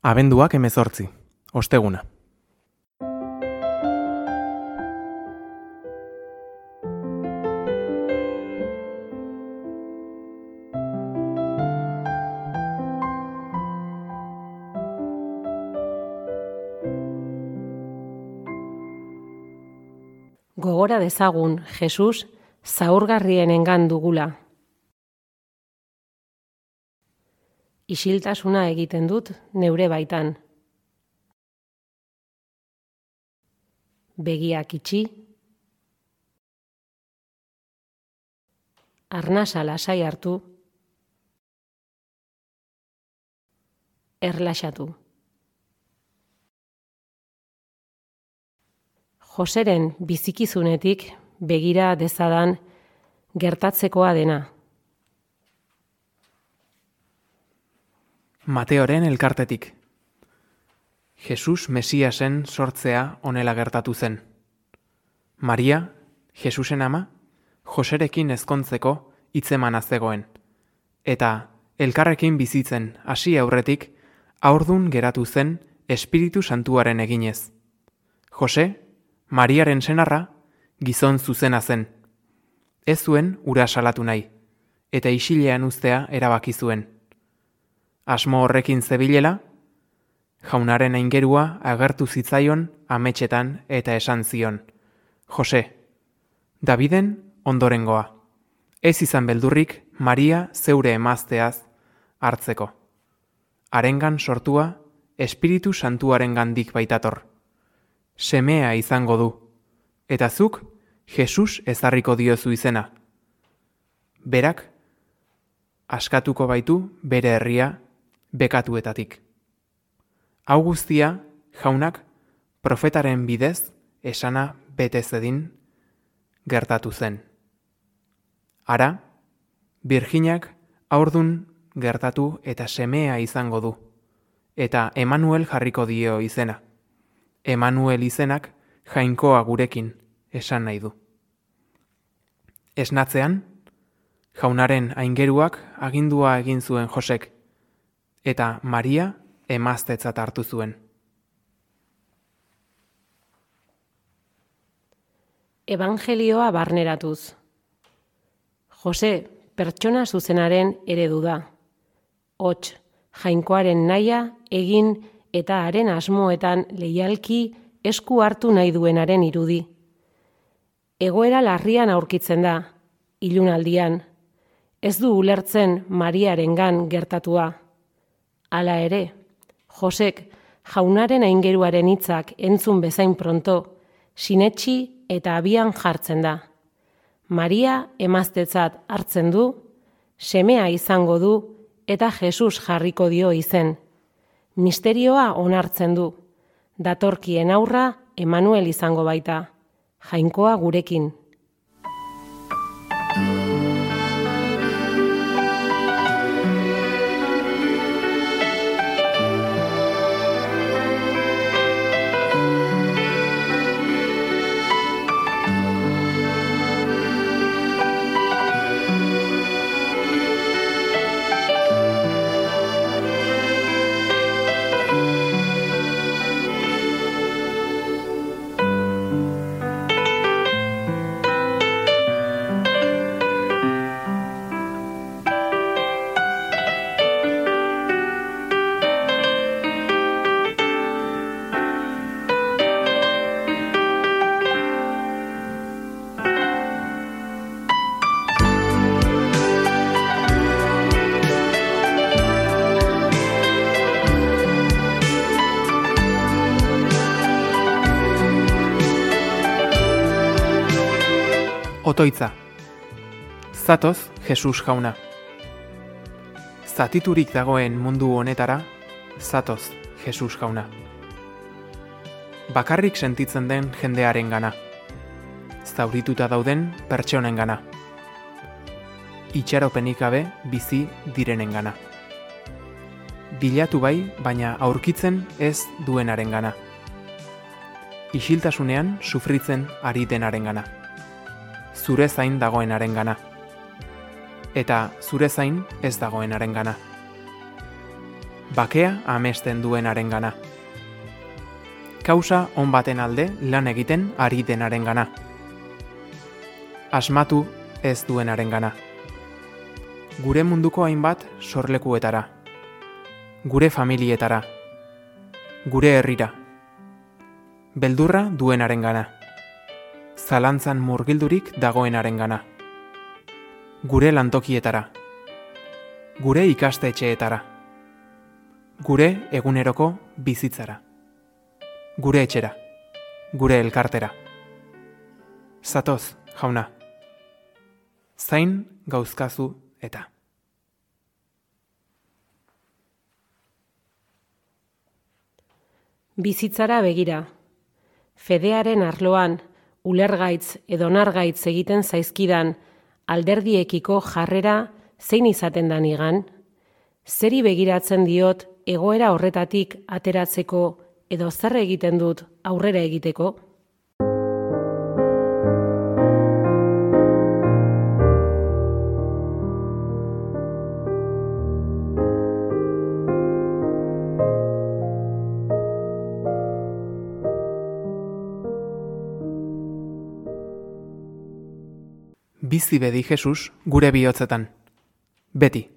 Abenduak 18, osteguna. Gogora dezagun Jesus zaurgarrienengan dugula. Isiltasuna egiten dut neure baitan. Begiak itxi, arnasa lasai hartu, erlaxatu. Joseren bizikizunetik begira dezadan gertatzekoa dena. Mateoren elkartetik. Jesus Mesiasen sortzea honela gertatu zen. Maria, Jesusen ama, Joserekin ezkontzeko hitzemana zegoen. Eta elkarrekin bizitzen hasi aurretik haurdun geratu zen Espiritu Santuaren eginez. Jose, Mariaren senarra, gizon zuzena zen. Ez zuen ura salatu nahi, eta isilean uztea erabaki zuen. Asmo horrekin zebilela, jaunaren aingerua agertu zitzaion ametsetan eta esan zion. Jose, Daviden ondorengoa, ez izan beldurrik Maria zeure emazteaz hartzeko. Harengan sortua Espiritu Santuarengandik baitator. Semea izango du, eta zuk Jesus ezarriko diozu izena. Berak askatuko baitu bere herria bekatuetatik. Hau guztia, jaunak, profetaren bidez esana bete zedin gertatu zen. Hara, Birjinak haurdun gertatu eta semea izango du, eta Emanuel jarriko dio izena. Emanuel izenak jainkoa gurekin esan nahi du. Esnatzean, jaunaren aingeruak agindua egin zuen Josek, eta Maria emaztetzat hartu zuen. Evangelioa barneratuz. Jose, pertsona zuzenaren eredu da. Hots, jainkoaren nahia egin eta haren asmoetan leialki esku hartu nahi duenaren irudi. Egoera larrian aurkitzen da, ilunaldian. Ez du ulertzen Mariarengan gertatua. Hala ere, Josek jaunaren aingeruaren hitzak entzun bezain pronto, sinetsi eta abian jartzen da. Maria emaztetzat hartzen du, semea izango du eta Jesus jarriko dio izen. Misterioa onartzen du. Datorkien aurra Emanuel izango baita, jainkoa gurekin. Otoitza. Zatoz, Jesus jauna. Zatiturik dagoen mundu honetara, zatoz, Jesus jauna. Bakarrik sentitzen den jendearen gana. Zaurituta dauden pertsonen gana. Itxaropenik gabe bizi direnen gana. Bilatu bai, baina aurkitzen ez duenaren gana. Isiltasunean sufritzen ari denaren gana. Zure zain dagoenaren gana. Eta zure zain ez dagoenaren gana. bakea amesten duenarengana. Kausa on baten alde lan egiten ari denarengana. Asmatu ez duenarengana. Gure munduko hainbat sorlekuetara. Gure familietara. Gure herrira. Beldurra duenarengana. Zalantzan murgildurik dagoenarengana. Gure lantokietara. Gure ikastetxeetara. Gure eguneroko bizitzara. Gure etxera. Gure elkartera. Zatoz, jauna. Zain gauzkazu eta. Bizitzara begira. Fedearen arloan, ulergaitz edo nargaitz egiten zaizkidan alderdiekiko jarrera zein izaten da nigan? Zeri begiratzen diot egoera horretatik ateratzeko edo zer egiten dut aurrera egiteko? Bizi bedi Jesus gure bihotzetan. Beti.